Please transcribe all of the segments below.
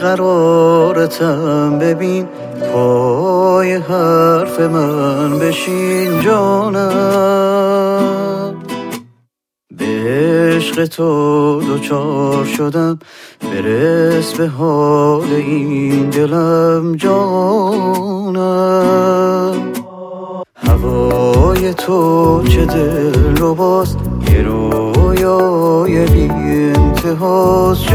قرارتم ببین، پای حرف من بشین جانم. به عشق تو دوچار شدم، برس به حال این دلم جانم. هوای تو چه دلرباست، یه رویای بی انتهاست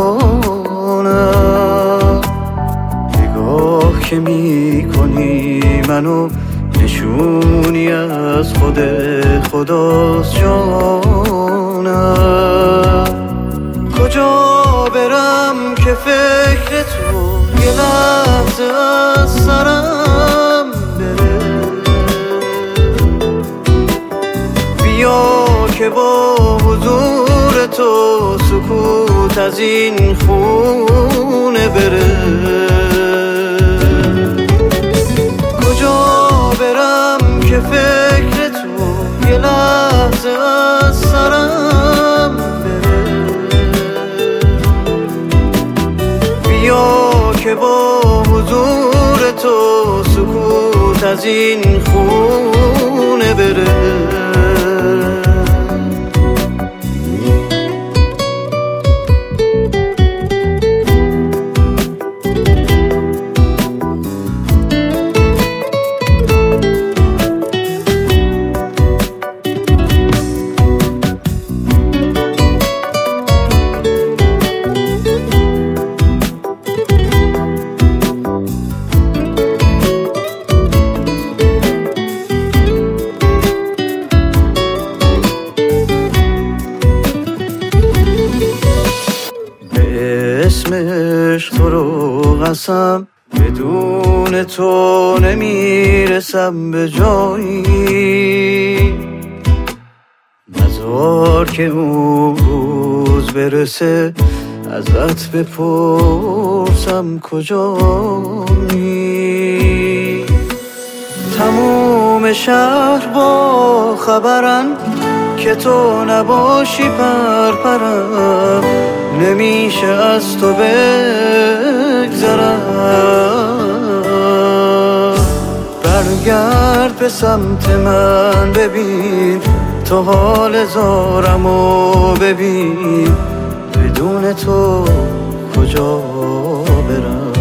جانم. نگاه که می کنی منو، نشونی از خود خداست جانم. کجا برم که فکر تو یه لحظه از سرم بره؟ بیا که با حضور تو سکوت از این خونه بره. کجا برم که فکر تو یه لحظه از سرم بره؟ بیا که با حضور تو سکوت از این خونه بره. اسم عشق تو رو قسم، بدون تو نمیرسم به جایی. نذار که اون روز برسه، ازت بپرسم کجایی. تموم شهر با خبرن که تو نباشی پرپرم، نمیشه از تو بگذرم. برگرد به سمت من ببین، تو حال زارمو ببین، بدون تو کجا برم؟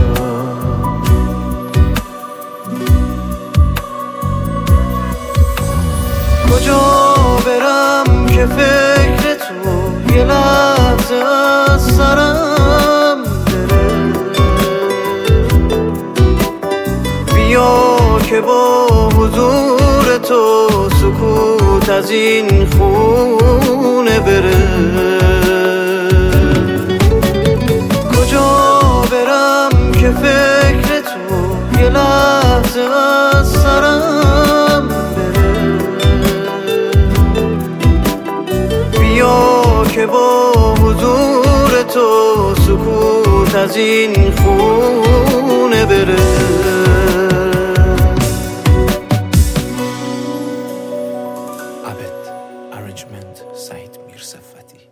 کجا برم که فکر تو یه لحظه از سرم بره؟ بیا که با حضور تو سکوت از این خونه بره. کجا برم که فکر تو یه لحظه از سرم بره؟ بیا که با حضور تو سکوت از این خونه بره. عبد Arrangement سعید میرصفتی.